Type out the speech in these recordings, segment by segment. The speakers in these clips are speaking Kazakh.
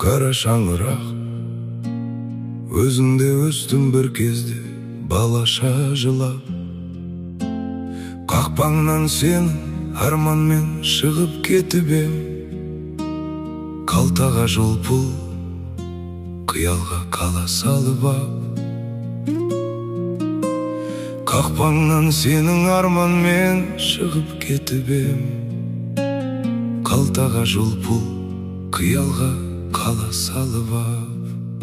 Кара шаңырақ, өзіңде өстім бір кезде балаша жылап. Қақпаңнан сенің арманмен шығып кетіп ем, қалтаға жұлпыл қиялға қала салып ап. Қақпаңнан сенің арманмен шығып кетіп ем, қалтаға жұлпыл қиялға қала салып ап.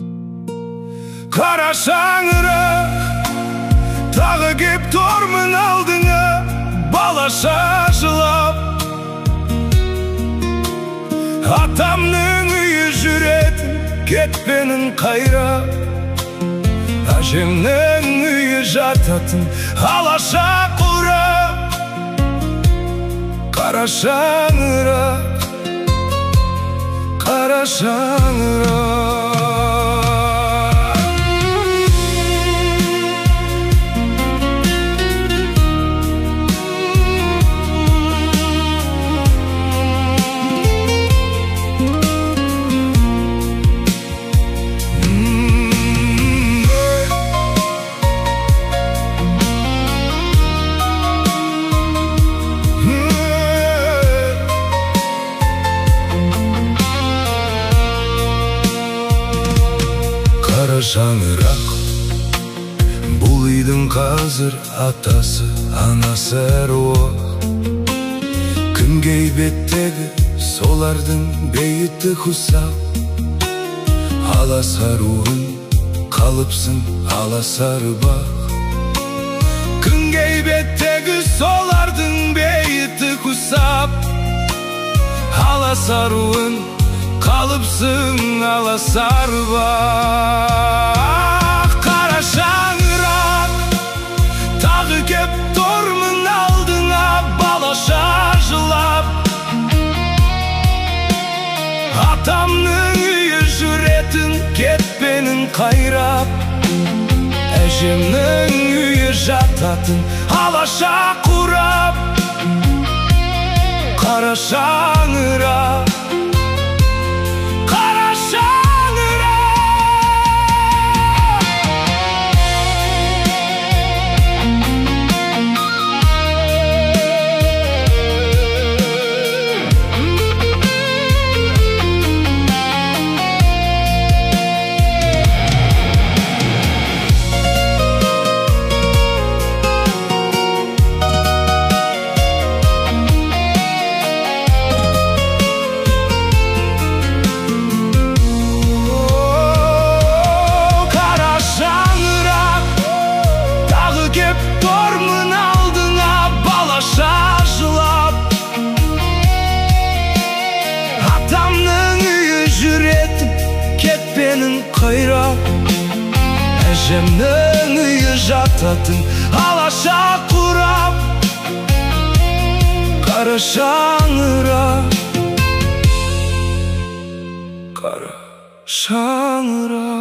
Қара шаңырақ, тағы кеп тұрмын алдыңа балаша жылап. Атамның үйі жүретін кетпенің қайрап, әжемнің үйі жататын алаша құрап. Қара шаңырақ, қара шаңырақ. Қара шаңырақ, бұл үйдің қазір атасы, анасы әруақ. Күнге беттегі солардың бейіті құсап, аласаруын қалыпсың аласары бақ. Күнге беттегі солардың бейіті құсап, аласаруын қалыпсың аласары бақ. Қара шаңырақ, тағы кеп тұрмын алдыңа балаша жылап. Атамның үйі жүретін кетпенің қайрап, әжемнің үйі жататын алаша құрап. Қара шаңырақ, қайрап, әжемнің үйі жататын алаша құрап. Қара шаңырақ, қара шаңырақ.